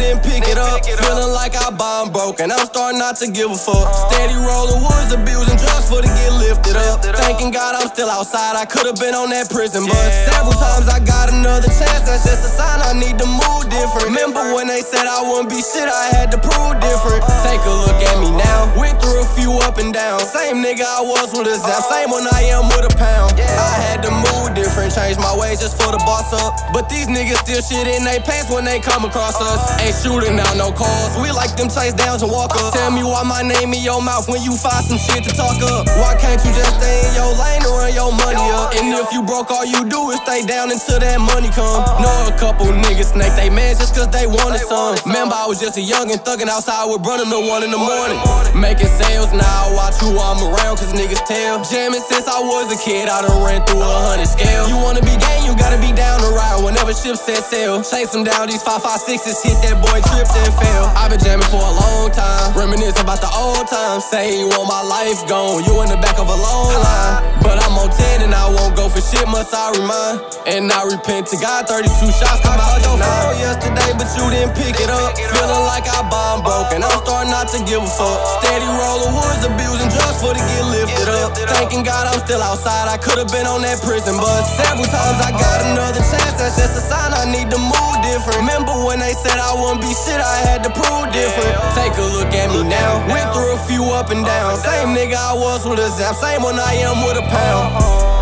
didn't pick it up. Feeling like I bomb broke, and I'm starting not to give a fuck. Steady rolling woods, abusing drugs for to get lifted up. Thanking God I'm still outside, I could've been on that prison bus. Several times I got another chance, that's just a sign I need to move different. Remember when they said I wouldn't be shit, I had to prove different. Take a look at me now, went through a few up and down. Same nigga I was with a zap, same one I am with a pound. I had to move different, change my ways just for the boss up. But these niggas still shit in they pants when they come across us. Ain't shooting out no calls, we like them chase downs and walk up. Tell me why my name in your mouth when you find some shit to talk up. Why can't you just stay in your lane and run your money up? And if you broke, all you do is stay down until that money come. Know a couple niggas snake they mans just cause they wanted some. Remember I was just a youngin' thuggin' outside with running to 1 in the morning. Making sales, now I watch who I'm around cause niggas tell. Jamming since I was a kid, I done ran through 100 scale. You wanna be gang, you gotta be down to ride whenever ships set sail. Chase them down, these 5.56s, hit that boy, tripped and fell. I been jamming for a long time, reminisce about the old times. Say you want my life gone, you in the back of a long line. But I'm on 10 and I won't go for shit, must I remind. And I repent to God, 32 shots come out your phone yesterday, but you didn't pick it up. Feeling like I bomb broke, and I'm starting not to give a fuck. Steady rolling woods, abusing drugs for to get lifted up. Thanking God I'm still outside, I could've been on that prison bus. Several times I got another chance, that's just a sign I need to move different. Remember when they said I wouldn't be shit, I had to prove different. Take a look at me now, went through a few up and down. Same nigga I was with a zap, same one I am with a pound.